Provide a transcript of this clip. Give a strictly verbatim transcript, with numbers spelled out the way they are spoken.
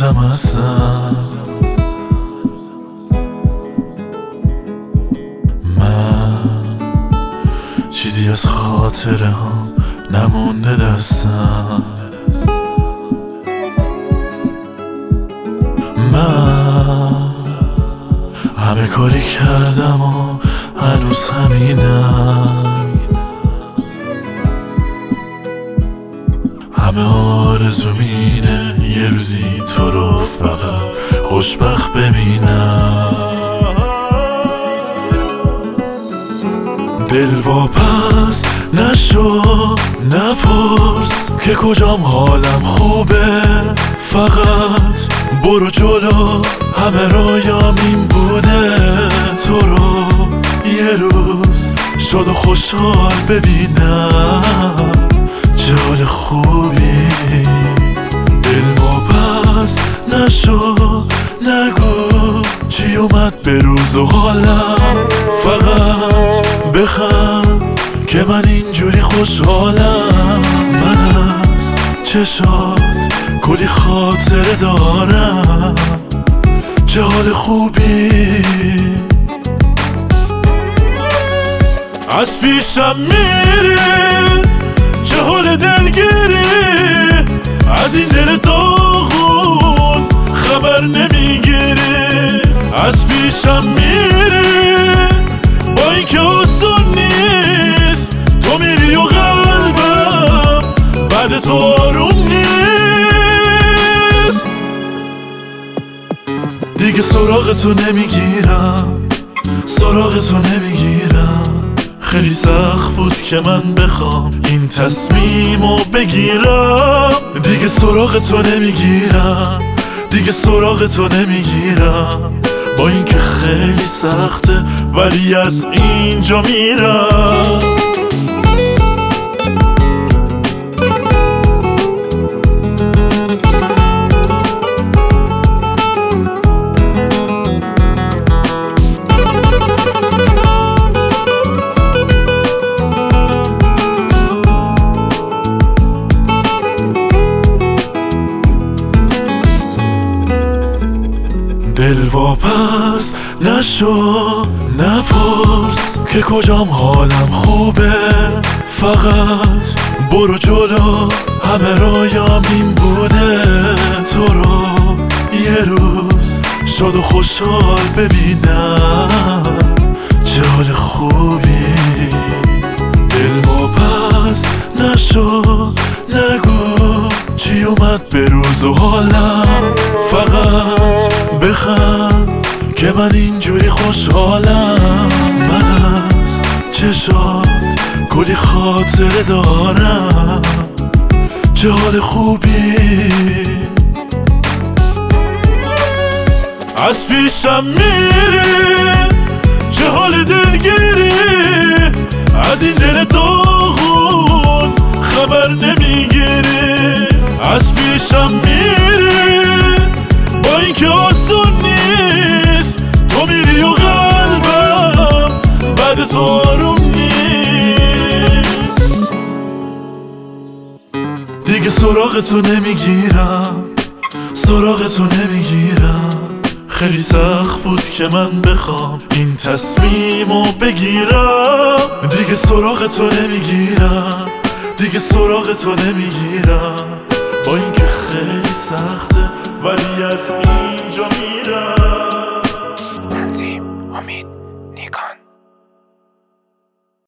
هنوزم هستم. من چیزی از خاطره هم نمونده دستم. من همه کاری کردم و هنوز همینم. همه آرزوم اینه یه روزی تو رو فقط خوشبخت ببینم. دل واپس نشو نپرس که کجام حالم خوبه، فقط برو جلو. همه رویام این بوده تو رو یه روز شاد و خوشحال ببینم. چه حال خوبی. دل واپس نشو نگو چی اومد به روز و حالم، فقط بخند که من اینجوری خوشحالم. من از چشات کلی خاطره دارم. چه حال خوبی. از پیشم میری چه حال دلگیری، از این دل داغون خبر نمیگیری. از پیشم میری با اینکه آسون نیست، تو میری و قلبم بعد تو آروم نیست. دیگه سراغ تو نمیگیرم، سراغ تو نمیگیرم. خیلی سخت بود که من بخوام این تصمیمو بگیرم. دیگه سراغ تو نمیگیرم، دیگه سراغ تو نمیگیرم. با اینکه خیلی سخته ولی از اینجا میرم. دل واپس نشو نپرس که کجام حالم خوبه، فقط برو جلو. همه رویام این بوده تو رو یه روز شاد و خوشحال ببینم. چه حال خوبی. دل واپس نشو نگو چی اومد به روز و حالم، فقط بخند که من اینجوری خوشحالم. من از چشات کلی خاطره دارم. چه حال خوبی. از پیشم میری چه حال دلگیری، از این دل داغون خبر نمیگیری. از پیشم میری با اینکه آسون نیست، تو میری و قلبم بعد تو آروم نیست. دیگه سراغ تو نمیگیرم، سراغ تو نمیگیرم. خیلی سخت بود که من بخوام این تصمیمو بگیرم. دیگه سراغ تو نمیگیرم، دیگه سراغ تو نمیگیرم. با اینکه خیلی سخته ولی از اینجا میرم.